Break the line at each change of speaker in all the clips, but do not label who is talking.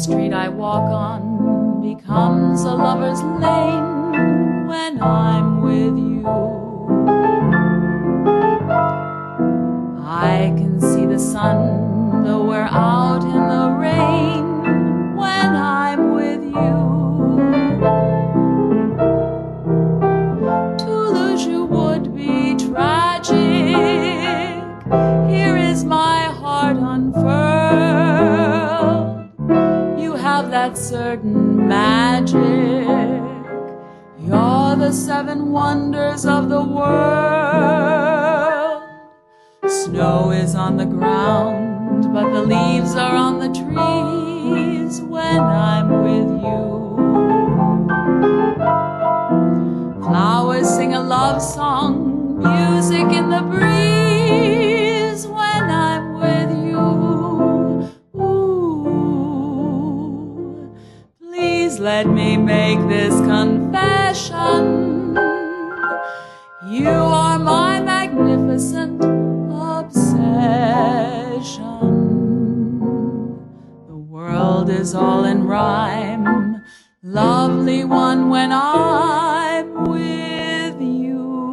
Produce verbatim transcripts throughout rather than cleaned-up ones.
street I walk on becomes a lover's lane when I'm with you. I can see the sun, though we're out in the rain when I'm with you. To lose you would be tragic. Here is my heart unfurled. You have that certain magic. You're the seven wonders of the world. Snow is on the ground, but the leaves are on the trees when I'm with you. Flowers sing a love song, music in the breeze when I'm with you. Ooh, please let me make this confession. You are my magnificent obsession. The world is all in rhyme, lovely one when I'm with you.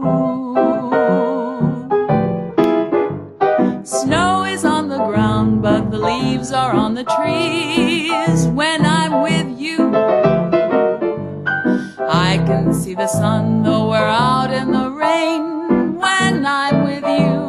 Snow is on the ground, but the leaves are on the trees when I'm with you. I can see the sun, though we're out in the rain when I'm with you.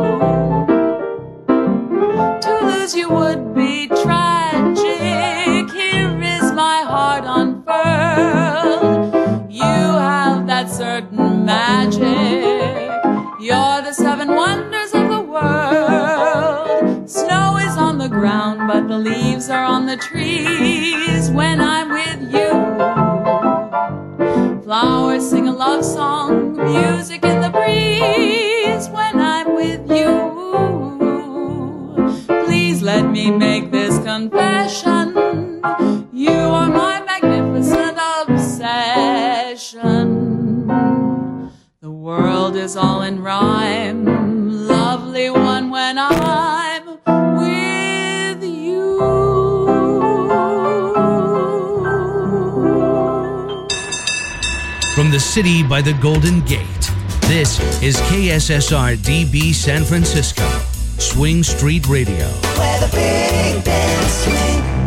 To lose you would be tragic. Here is my heart unfurled. You have that certain magic. You're the seven wonders of the world. Snow is on the ground, but the leaves are on the trees when I'm with you. Flowers sing a love song, music in the breeze when I'm with you. Please let me make this confession. You are my magnificent obsession. The world is all in rhyme, lovely one when I'm with you.
From the city by the Golden Gate, this is K S S R D B San Francisco, Swing Street Radio.
Where the big bands swing.